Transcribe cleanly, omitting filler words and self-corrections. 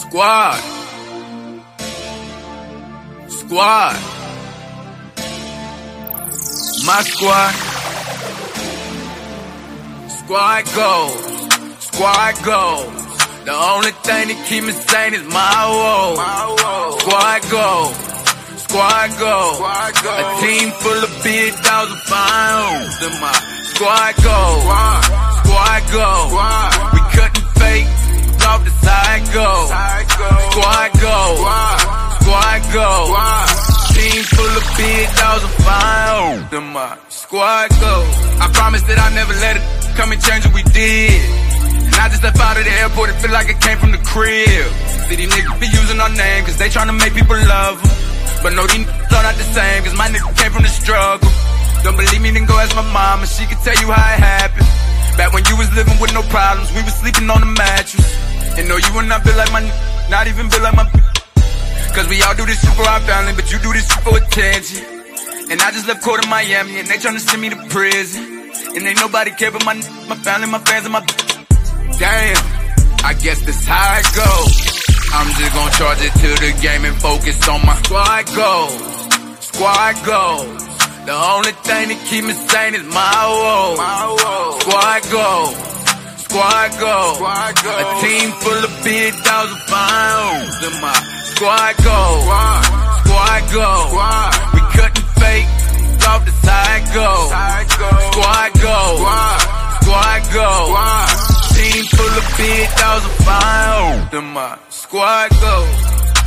Squad. Squad. My squad. Squad goes. Squad goes. The only thing that keep me sane is my woe. Squad goes. Squad goes. A team full of big dogs and fine. Squad goes. Squad goes. We cutting fake off the side goes. Squad goes. Squad goes. Team full of big dogs and fine. Squad goes. I promise that I never let it come and change what we did. And I just left out of the airport, it feel like it came from the crib. See, these niggas be using our name, cause they tryna make people love them. But no, these niggas are not the same, cause my nigga came from the struggle. Don't believe me, then go ask my mama, she can tell you how it happened. Back when you was living with no problems, we was sleeping on the mattress. And no, you would not feel like my not even feel like my cause we all do this shit for our family, but you do this shit for attention. And I just left court in Miami, and they tryna send me to prison. And ain't nobody care but my family, my fans, and my damn, I guess that's how it goes. I'm just gon' charge it to the game and focus on my squad goals. Squad goals. The only thing that keep me sane is my woe. Squad goals. Squad goals. A team full of big dogs and fine. Squad goals. Squad goals. We cutting fake off the side goals. Squad goals. Squad goals. Team full of big dogs and fine. Squad goals.